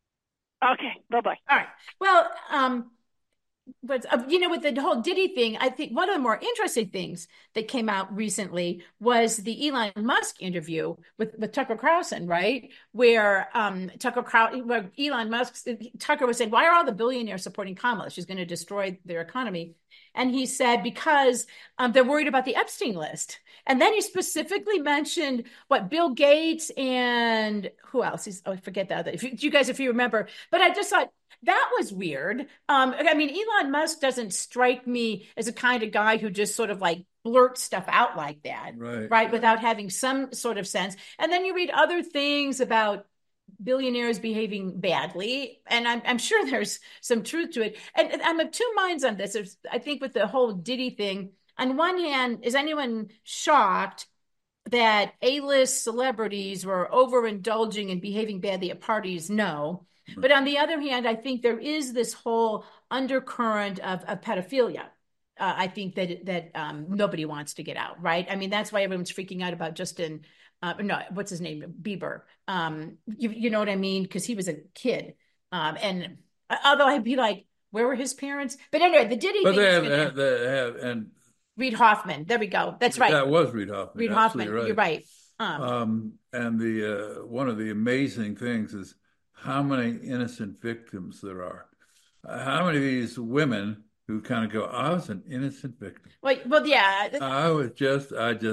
Okay. Bye-bye. All right. Well, um, but, uh, you know, with the whole Diddy thing, I think one of the more interesting things that came out recently was the Elon Musk interview with, with Tucker Carlson, right? Where um, Tucker Carl- where Elon Musk, Tucker was saying, why are all the billionaires supporting Kamala? She's going to destroy their economy. And he said, because um, they're worried about the Epstein list. And then he specifically mentioned what Bill Gates and who else? He's, oh, I forget that. If you, you guys, if you remember, but I just thought that was weird. Um, I mean, Elon Musk doesn't strike me as a kind of guy who just sort of like blurts stuff out like that, right? right? Without having some sort of sense. And then you read other things about billionaires behaving badly, and I'm, I'm sure there's some truth to it. And I'm of two minds on this. There's, I think with the whole Diddy thing, on one hand, is anyone shocked that A-list celebrities were overindulging and behaving badly at parties? No. But on the other hand, I think there is this whole undercurrent of, of pedophilia. Uh, I think that that um, nobody wants to get out, right? I mean, that's why everyone's freaking out about Justin, uh, no, what's his name? Bieber. Um, you, you know what I mean? Because he was a kid. Um, and although I'd be like, where were his parents? But anyway, the Diddy but thing. They have, gonna, have, they have, and Reid Hoffman. There we go. That's right. That was Reid Hoffman. Reid Hoffman. Right. You're right. Um, um, and the uh, one of the amazing things is how many innocent victims there are. Uh, how many of these women who kind of go, I was an innocent victim. Well, well, yeah. I was just, I just,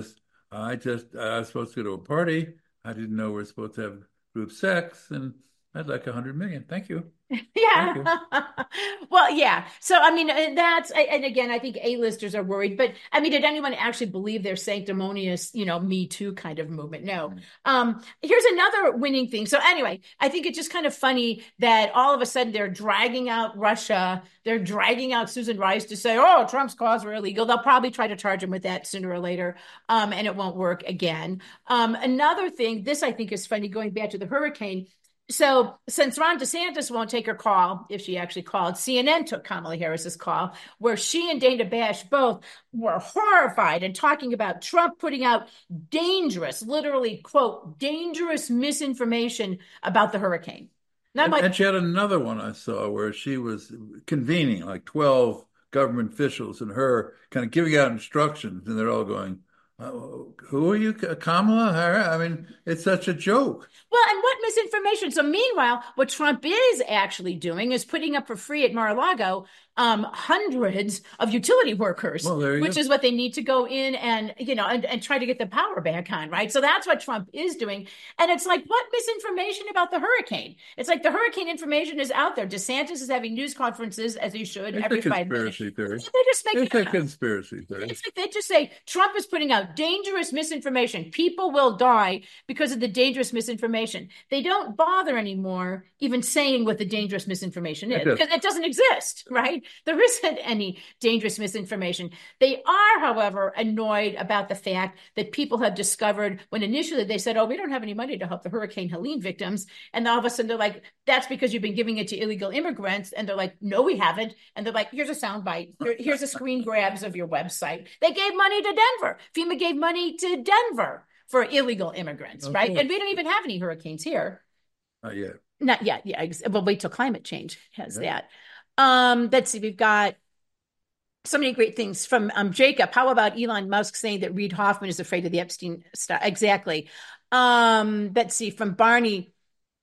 I just, I was supposed to go to a party. I didn't know we we're supposed to have group sex, and I'd like a hundred million. Thank you. Yeah. Thank you. Well, yeah. So, I mean, that's, and again, I think A-listers are worried, but I mean, did anyone actually believe their sanctimonious, you know, Me Too kind of movement? No. Um, here's another winning thing. So anyway, I think it's just kind of funny that all of a sudden they're dragging out Russia. They're dragging out Susan Rice to say, oh, Trump's calls were illegal. They'll probably try to charge him with that sooner or later. Um, and it won't work again. Um, another thing, this I think is funny, going back to the hurricane. So since Ron DeSantis won't take her call, if she actually called, C N N took Kamala Harris's call, where she and Dana Bash both were horrified and talking about Trump putting out dangerous, literally, quote, dangerous misinformation about the hurricane. And, like, and she had another one I saw where she was convening like twelve government officials and her kind of giving out instructions, and they're all going, oh, who are you, Kamala Harris? I mean, it's such a joke. Well, and what misinformation? So meanwhile, what Trump is actually doing is putting up for free at Mar-a-Lago um, hundreds of utility workers, well, which go. is what they need to go in and, you know, and, and try to get the power back on, right? So that's what Trump is doing. And it's like, what misinformation about the hurricane? It's like the hurricane information is out there. DeSantis is having news conferences, as he should, it's every a five minutes. Theory. They just make it's it a up. conspiracy theory. It's like they just say, Trump is putting out dangerous misinformation. People will die because of the dangerous misinformation. They don't bother anymore even saying what the dangerous misinformation is, because it doesn't exist, right? There isn't any dangerous misinformation. They are, however, annoyed about the fact that people have discovered, when initially they said, oh, we don't have any money to help the Hurricane Helene victims. And all of a sudden they're like, that's because you've been giving it to illegal immigrants. And they're like, no, we haven't. And they're like, here's a soundbite. Here's a screen grabs of your website. They gave money to Denver. FEMA gave money to Denver for illegal immigrants, okay. Right? And we don't even have any hurricanes here. Not yet. Not yet. Yeah. Well, wait till climate change has yeah. that. Um, let's see. We've got so many great things from um, Jacob. How about Elon Musk saying that Reid Hoffman is afraid of the Epstein stuff? Exactly. Um, let's see. From Barney.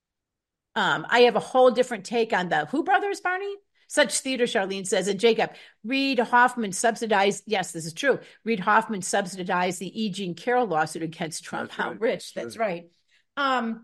Um, I have a whole different take on the Who brothers, Barney? Such theater, Charlene says. And Jacob, Reid Hoffman subsidized, yes, this is true. Reid Hoffman subsidized the E. Jean Carroll lawsuit against Trump. That's How right. rich. That's sure. right. Um,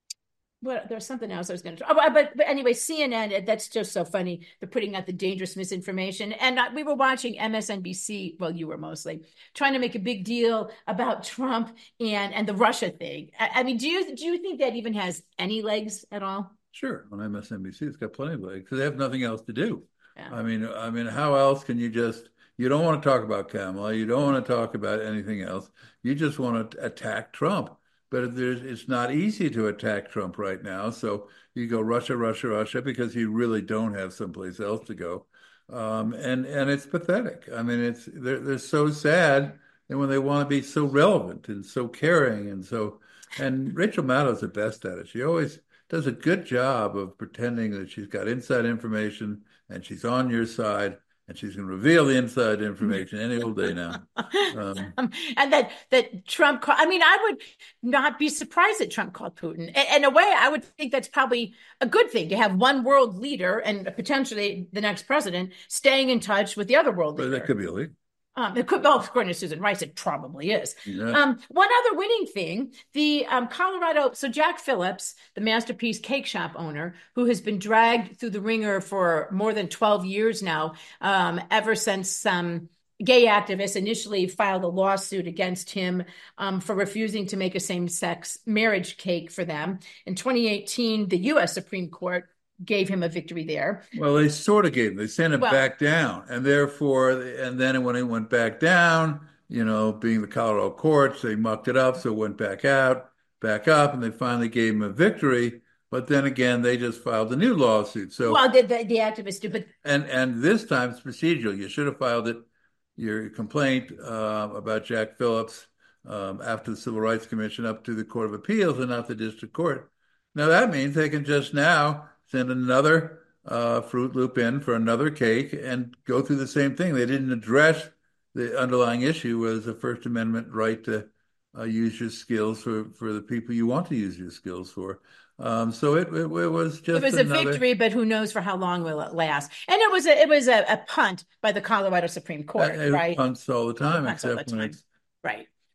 well, there's something else I was going to, oh, but, but anyway, C N N, that's just so funny. They're putting out the dangerous misinformation. And we were watching M S N B C, well, you were mostly, trying to make a big deal about Trump and, and the Russia thing. I, I mean, do you, do you think that even has any legs at all? Sure. On M S N B C, it's got plenty of legs because they have nothing else to do. Yeah. I mean, I mean, how else can you just, you don't want to talk about Kamala. You don't want to talk about anything else. You just want to attack Trump. But there's, it's not easy to attack Trump right now. So you go Russia, Russia, Russia, because you really don't have someplace else to go. Um, and, and it's pathetic. I mean, it's they're, they're so sad. And when they want to be so relevant and so caring and so, and Rachel Maddow's the best at it. She always does a good job of pretending that she's got inside information and she's on your side. And she's going to reveal the inside information any old day now. Um, um, and that that Trump, call, I mean, I would not be surprised that Trump called Putin. In, in a way, I would think that's probably a good thing to have one world leader and potentially the next president staying in touch with the other world leader. But that could be illegal. Um, it could, well, according to Susan Rice, it probably is. Yeah. Um, one other winning thing, the um, Colorado, so Jack Phillips, the Masterpiece Cake Shop owner, who has been dragged through the ringer for more than twelve years now, um, ever since some gay activists initially filed a lawsuit against him um, for refusing to make a same-sex marriage cake for them. In twenty eighteen, the U S Supreme Court gave him a victory there. Well, they sort of gave him. They sent it well, back down. And therefore, and then when it went back down, you know, being the Colorado courts, they mucked it up, so it went back out, back up, and they finally gave him a victory. But then again, they just filed a new lawsuit. So well, the, the, the activists do, but and and this time it's procedural. You should have filed it, your complaint uh, about Jack Phillips um, after the Civil Rights Commission up to the Court of Appeals and not the district court. Now that means they can just now send another uh, Fruit Loop in for another cake and go through the same thing. They didn't address the underlying issue was a First Amendment right to uh, use your skills for, for the people you want to use your skills for. Um, so it, it, it was just it was another... a victory, but who knows for how long will it last? And it was a it was a, a punt by the Colorado Supreme Court, it right? Punts all the time, Punts except all the when time. it's right.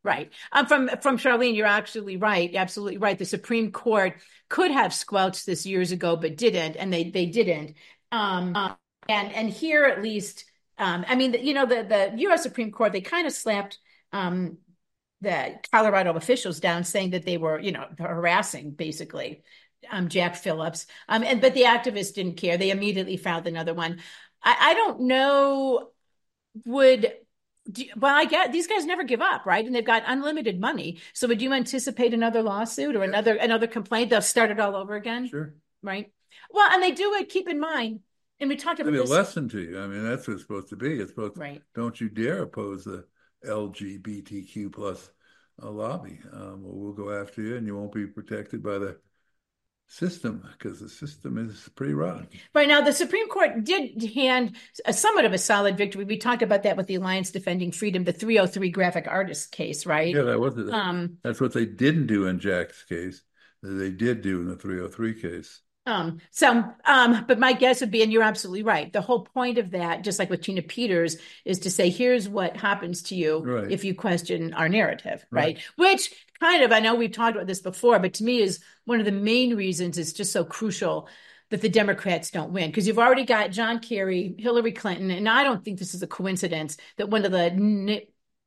Right. Um, from from Charlene, you're absolutely right. Absolutely right. The Supreme Court could have squelched this years ago, but didn't, and they they didn't. Um, uh, and and here at least, um, I mean, you know, the the U S Supreme Court, they kind of slapped um, the Colorado officials down, saying that they were, you know, harassing basically um, Jack Phillips. Um, and but the activists didn't care. They immediately filed another one. I, I don't know. Would Do, well, I get these guys never give up, right? And they've got unlimited money. So would you anticipate another lawsuit or yes. another another complaint? They'll start it all over again? Sure. Right? Well, and they do it, keep in mind, and we talked about Maybe this. a lesson to you. I mean, that's what it's supposed to be. It's supposed to, right. Don't you dare oppose the L G B T Q plus uh, lobby. Um, or we'll go after you and you won't be protected by the system, because the system is pretty rotten. Right. Now, the Supreme Court did hand a somewhat of a solid victory. We talked about that with the Alliance Defending Freedom, the three oh three graphic artist case, right? Yeah, that was it. Um, That's what they didn't do in Jack's case, that they did do in the three oh three case. Um, so, um, but my guess would be, and you're absolutely right, the whole point of that, just like with Tina Peters, is to say, here's what happens to you right. if you question our narrative, right? right? Which kind of, I know we've talked about this before, but to me is one of the main reasons it's just so crucial that the Democrats don't win, because you've already got John Kerry, Hillary Clinton, and I don't think this is a coincidence that one of the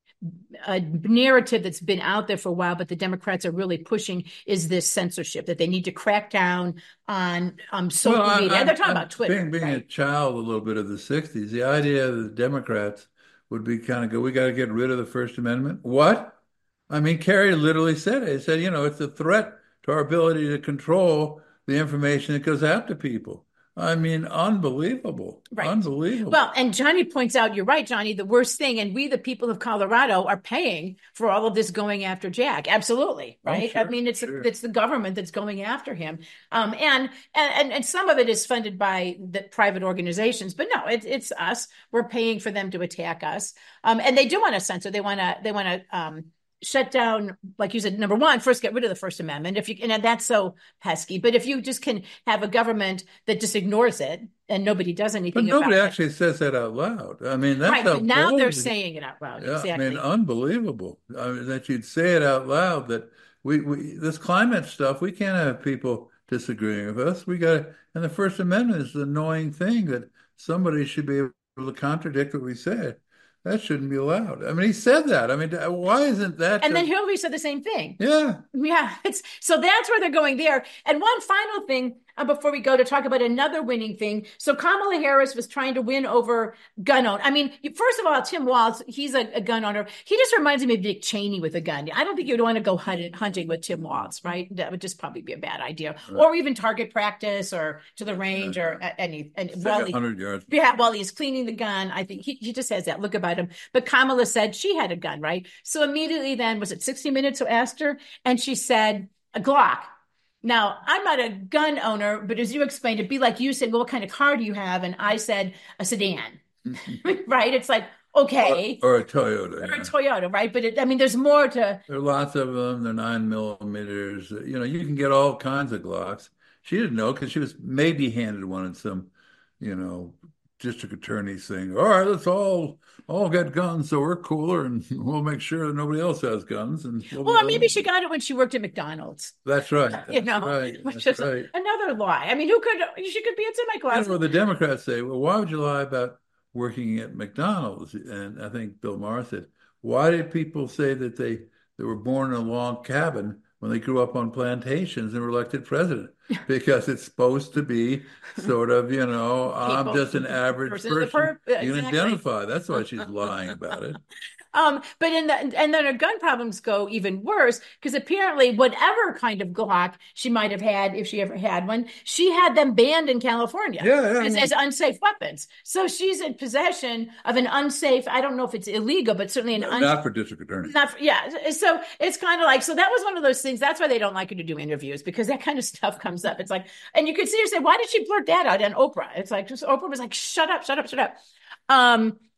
a narrative that's been out there for a while, but the Democrats are really pushing, is this censorship, that they need to crack down on um, social well, media. I, They're talking I, about Twitter. Being, being right? a child a little bit of the sixties, the idea that the Democrats would be kind of go, we got to get rid of the First Amendment. What? I mean, Kerry literally said it. He said, you know, it's a threat to our ability to control the information that goes out to people. I mean, unbelievable. Right. Unbelievable. Well, and Johnny points out, you're right, Johnny, the worst thing, and we, the people of Colorado, are paying for all of this going after Jack. Absolutely. Right. Oh, sure, I mean, it's, sure. a, it's the government that's going after him. Um, and, and, and some of it is funded by the private organizations, but no, it, it's us. We're paying for them to attack us. Um, and they do want to censor. They want to, they want to, um, shut down, like you said, number one, first get rid of the First Amendment. If you and that's so pesky, but if you just can have a government that just ignores it and nobody does anything, but nobody about actually it. says that out loud. I mean, that's right. how But now they're bold- saying it out loud. Yeah, exactly. I mean, unbelievable. I mean, that you'd say it out loud. That we, we this climate stuff, we can't have people disagreeing with us. We got to, and the First Amendment is the annoying thing that somebody should be able to contradict what we said. That shouldn't be allowed. I mean, he said that. I mean, why isn't that? And just... then Hillary said the same thing. Yeah. Yeah. It's so that's where they're going there. And one final thing uh, before we go to talk about another winning thing. So Kamala Harris was trying to win over gun owners. I mean, first of all, Tim Walz, he's a, a gun owner. He just reminds me of Dick Cheney with a gun. I don't think you'd want to go hunt, hunting with Tim Walz, right? That would just probably be a bad idea. Right. Or even target practice or to the range yeah. or any. And while like one hundred yards. Yeah, while he's cleaning the gun, I think he, he just has that look about him. But Kamala said she had a gun, right? So immediately then, was it sixty minutes who asked her? And she said, a Glock. Now, I'm not a gun owner, but as you explained, it'd be like you said, well, what kind of car do you have? And I said, a sedan, right? It's like, okay. Or, or a Toyota. Or yeah. a Toyota, right? But it, I mean, there's more to. There are lots of them. They're nine millimeters. You know, you can get all kinds of Glocks. She didn't know because she was maybe handed one in some, you know, district attorney's thing. All right, let's all all get guns, so we're cooler, and we'll make sure that nobody else has guns. And we'll well, maybe she got it when she worked at McDonald's. That's right. That's you know, right. which That's is right. another lie. I mean, who could? She could be a semi-class. You know, the Democrats say, well, why would you lie about working at McDonald's? And I think Bill Maher said, why did people say that they they were born in a log cabin when they grew up on plantations and were elected president? Because it's supposed to be sort of, you know, I'm just an average person. person. Per- you can exactly. identify. That's why she's lying about it. Um, but in the, and then her gun problems go even worse, because apparently whatever kind of Glock she might have had, if she ever had one, she had them banned in California yeah, yeah, as, I mean, as unsafe weapons. So she's in possession of an unsafe, I don't know if it's illegal, but certainly an unsafe. Not for district attorney. Not for, yeah. So it's kind of like, so that was one of those things. That's why they don't like her to do interviews, because that kind of stuff comes up. It's like, and you could see her say, why did she blurt that out on Oprah? It's like, just Oprah was like, shut up, shut up, shut up. Um,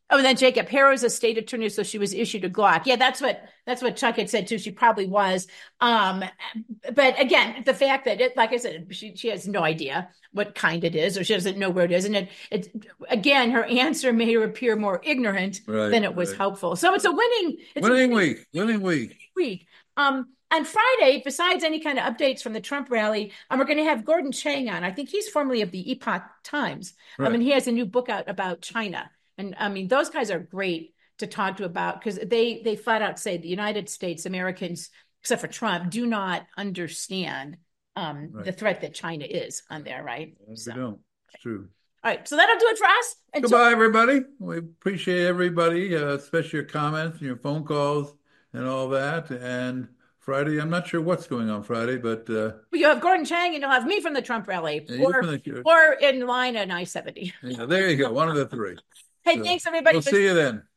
Oh, and then Jacob Harrow's a state attorney, so she was issued a Glock. Yeah, that's what that's what Chuck had said too. She probably was. Um, but again, the fact that it, like I said, she she has no idea what kind it is, or she doesn't know where it is, and it it again, her answer made her appear more ignorant right, than it was right. helpful. So it's a winning it's winning a winning week, winning week, week. Um, on Friday, besides any kind of updates from the Trump rally, um, we're going to have Gordon Chang on. I think he's formerly of the Epoch Times. Right. I mean, he has a new book out about China. And I mean, those guys are great to talk to about because they they flat out say the United States, Americans, except for Trump, do not understand um, right. the threat that China is on there, right? We so, don't. It's true. All right, so that'll do it for us. And Goodbye, so- everybody. We appreciate everybody, uh, especially your comments and your phone calls and all that. And Friday, I'm not sure what's going on Friday, but uh, well, you have Gordon Chang and you'll have me from the Trump rally, yeah, or the, or in line at I seventy. Yeah, there you go, one of the three. Hey, so, thanks everybody. We'll see you then.